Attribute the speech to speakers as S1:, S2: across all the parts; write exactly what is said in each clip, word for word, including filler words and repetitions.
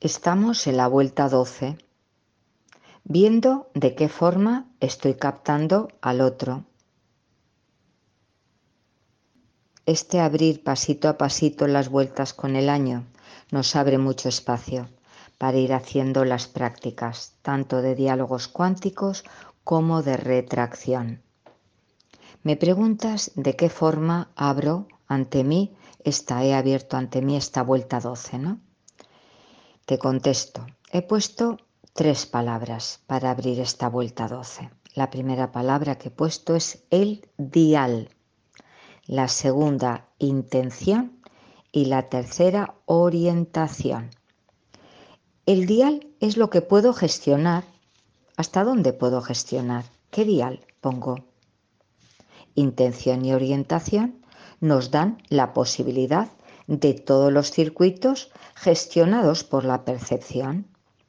S1: Estamos en la vuelta doce, viendo de qué forma estoy captando al otro. Este abrir pasito a pasito las vueltas con el año nos abre mucho espacio para ir haciendo las prácticas, tanto de diálogos cuánticos como de retracción. Me preguntas de qué forma abro ante mí esta, he abierto ante mí esta vuelta doce, ¿no? Te contesto, he puesto tres palabras para abrir esta vuelta doce. La primera palabra que he puesto es el dial, la segunda intención y la tercera orientación. El dial es lo que puedo gestionar. ¿Hasta dónde puedo gestionar? ¿Qué dial pongo? Intención y orientación nos dan la posibilidad de todos los circuitos gestionados por la percepción.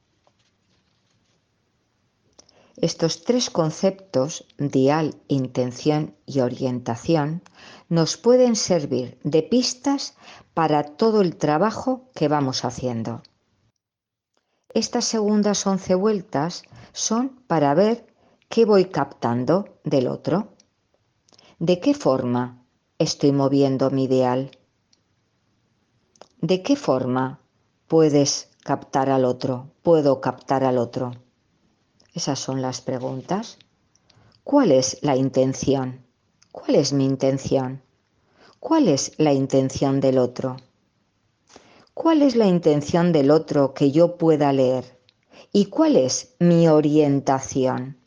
S1: Estos tres conceptos, dial, intención y orientación, nos pueden servir de pistas para todo el trabajo que vamos haciendo. Estas segundas once vueltas son para ver qué voy captando del otro. ¿De qué forma estoy moviendo mi dial? ¿De qué forma puedes captar al otro? ¿Puedo captar al otro? Esas son las preguntas. ¿Cuál es la intención? ¿Cuál es mi intención? ¿Cuál es la intención del otro? ¿Cuál es la intención del otro que yo pueda leer? ¿Y cuál es mi orientación?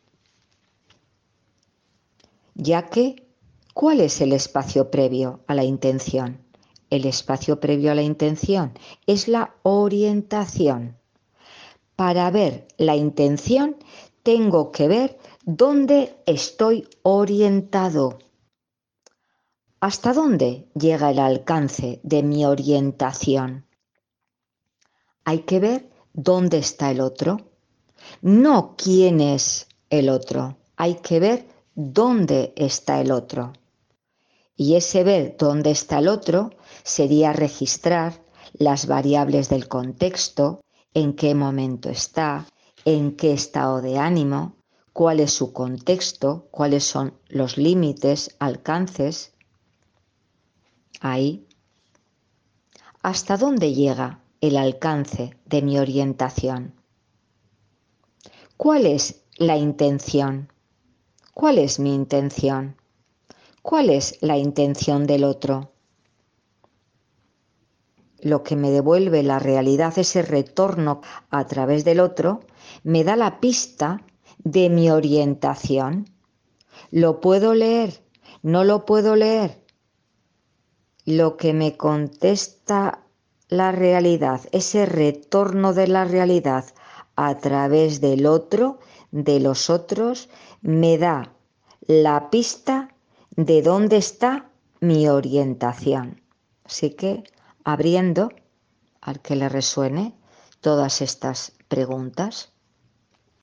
S1: Ya que, ¿cuál es el espacio previo a la intención? El espacio previo a la intención es la orientación. Para ver la intención, tengo que ver dónde estoy orientado. ¿Hasta dónde llega el alcance de mi orientación? Hay que ver dónde está el otro. No quién es el otro. Hay que ver dónde está el otro. Y ese ver dónde está el otro sería registrar las variables del contexto, en qué momento está, en qué estado de ánimo, cuál es su contexto, cuáles son los límites, alcances. Ahí. ¿Hasta dónde llega el alcance de mi orientación? ¿Cuál es la intención? ¿Cuál es mi intención? ¿Cuál es la intención del otro? Lo que me devuelve la realidad, ese retorno a través del otro, me da la pista de mi orientación. ¿Lo puedo leer? ¿No lo puedo leer? Lo que me contesta la realidad, ese retorno de la realidad a través del otro, de los otros, me da la pista de dónde está mi orientación. Así que, abriendo al que le resuene todas estas preguntas.